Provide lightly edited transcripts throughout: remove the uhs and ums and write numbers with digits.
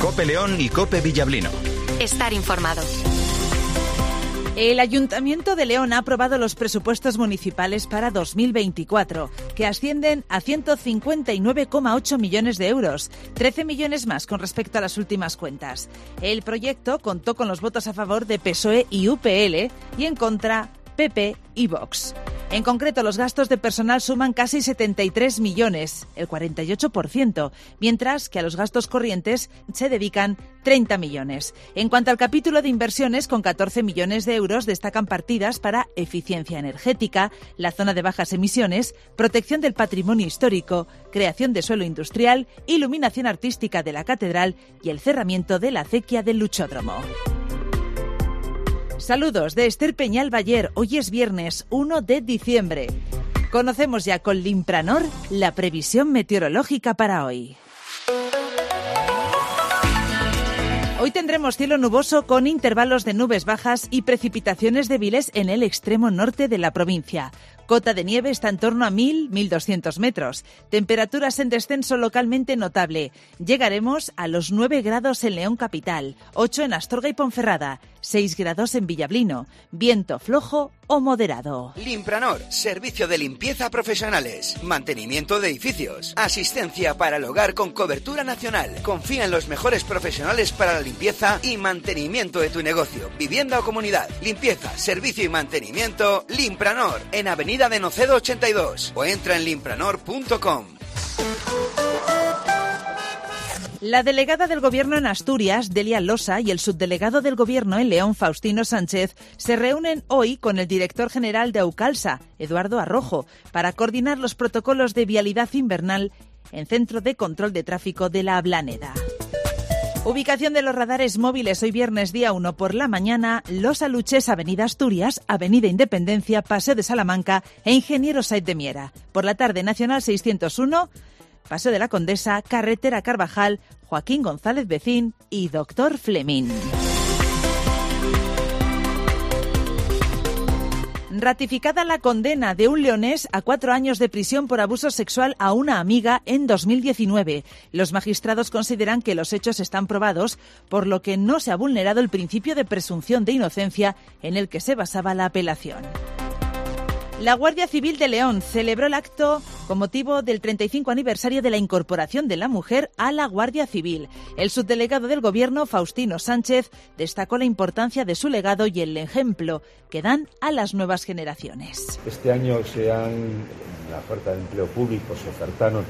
COPE León y COPE Villablino. Estar informado. El Ayuntamiento de León ha aprobado los presupuestos municipales para 2024, que ascienden a 159,8 millones de euros, 13 millones más con respecto a las últimas cuentas. El proyecto contó con los votos a favor de PSOE y UPL y en contra PP y Vox. En concreto, los gastos de personal suman casi 73 millones, el 48%, mientras que a los gastos corrientes se dedican 30 millones. En cuanto al capítulo de inversiones, con 14 millones de euros destacan partidas para eficiencia energética, la zona de bajas emisiones, protección del patrimonio histórico, creación de suelo industrial, iluminación artística de la catedral y el cerramiento de la acequia del Luchódromo. Saludos de Esther Peñal Bayer. Hoy es viernes 1 de diciembre. Conocemos ya con Limpranor la previsión meteorológica para hoy. Hoy tendremos cielo nuboso con intervalos de nubes bajas y precipitaciones débiles en el extremo norte de la provincia. Cota de nieve está en torno a 1.200 metros. Temperaturas en descenso localmente notable. Llegaremos a los 9 grados en León capital, 8 en Astorga y Ponferrada, 6 grados en Villablino. Viento flojo o moderado. Limpranor, servicio de limpieza profesionales, mantenimiento de edificios, asistencia para el hogar con cobertura nacional. Confía en los mejores profesionales para la limpieza y mantenimiento de tu negocio, vivienda o comunidad. Limpieza, servicio y mantenimiento, Limpranor, en Avenida de Nocedo 82 o entra en limpranor.com. La delegada del Gobierno en Asturias, Delia Losa, y el subdelegado del Gobierno en León, Faustino Sánchez, se reúnen hoy con el director general de Aucalsa, Eduardo Arrojo, para coordinar los protocolos de vialidad invernal en Centro de Control de Tráfico de la Ablaneda. Ubicación de los radares móviles hoy viernes día 1 por la mañana, Los Aluches, Avenida Asturias, Avenida Independencia, Paseo de Salamanca e Ingeniero Said de Miera. Por la tarde, Nacional 601, Paseo de la Condesa, Carretera Carvajal, Joaquín González Becín y Doctor Fleming. Ratificada la condena de un leonés a 4 años de prisión por abuso sexual a una amiga en 2019. Los magistrados consideran que los hechos están probados, por lo que no se ha vulnerado el principio de presunción de inocencia en el que se basaba la apelación. La Guardia Civil de León celebró el acto con motivo del 35 aniversario de la incorporación de la mujer a la Guardia Civil. El subdelegado del Gobierno, Faustino Sánchez, destacó la importancia de su legado y el ejemplo que dan a las nuevas generaciones. Este año en la oferta de empleo público se ofertaron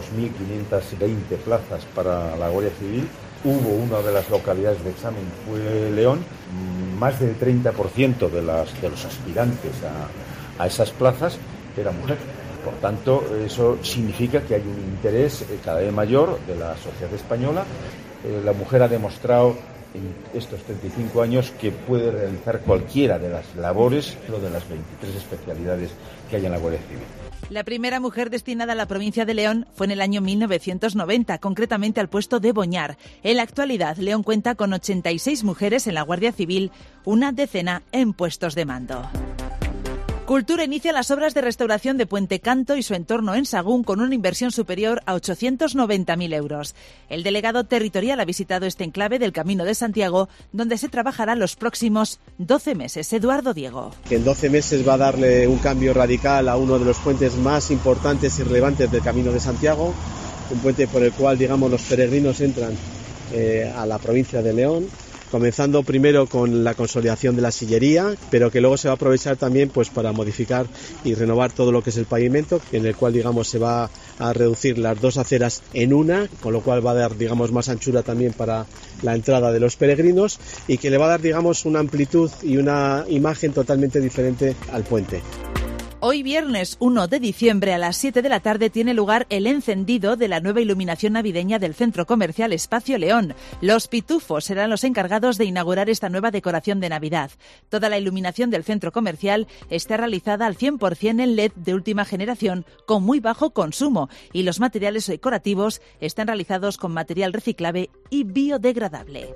2.520 plazas para la Guardia Civil. Hubo una de las localidades de examen, fue León. Más del 30% de los aspirantes a esas plazas era mujer. Por tanto, eso significa que hay un interés cada vez mayor de la sociedad española. La mujer ha demostrado en estos 35 años que puede realizar cualquiera de las labores, o de las 23 especialidades que hay en la Guardia Civil. La primera mujer destinada a la provincia de León fue en el año 1990, concretamente al puesto de Boñar. En la actualidad, León cuenta con 86 mujeres en la Guardia Civil, una decena en puestos de mando. Cultura inicia las obras de restauración de Puente Canto y su entorno en Sagún con una inversión superior a 890.000 euros. El delegado territorial ha visitado este enclave del Camino de Santiago, donde se trabajará los próximos 12 meses. Eduardo Diego. Que en 12 meses va a darle un cambio radical a uno de los puentes más importantes y relevantes del Camino de Santiago, un puente por el cual, los peregrinos entran a la provincia de León, comenzando primero con la consolidación de la sillería, pero que luego se va a aprovechar también para modificar y renovar todo lo que es el pavimento, en el cual se va a reducir las dos aceras en una, con lo cual va a dar más anchura también para la entrada de los peregrinos y que le va a dar una amplitud y una imagen totalmente diferente al puente. Hoy viernes 1 de diciembre a las 7 de la tarde tiene lugar el encendido de la nueva iluminación navideña del Centro Comercial Espacio León. Los pitufos serán los encargados de inaugurar esta nueva decoración de Navidad. Toda la iluminación del centro comercial está realizada al 100% en LED de última generación con muy bajo consumo y los materiales decorativos están realizados con material reciclable y biodegradable.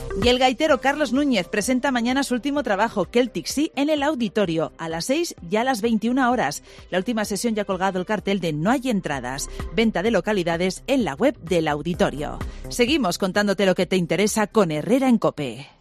Y el gaitero Carlos Núñez presenta mañana su último trabajo, Celtic Sea, en el Auditorio, a las 6 y a las 21 horas. La última sesión ya ha colgado el cartel de No hay entradas. Venta de localidades en la web del Auditorio. Seguimos contándote lo que te interesa con Herrera en COPE.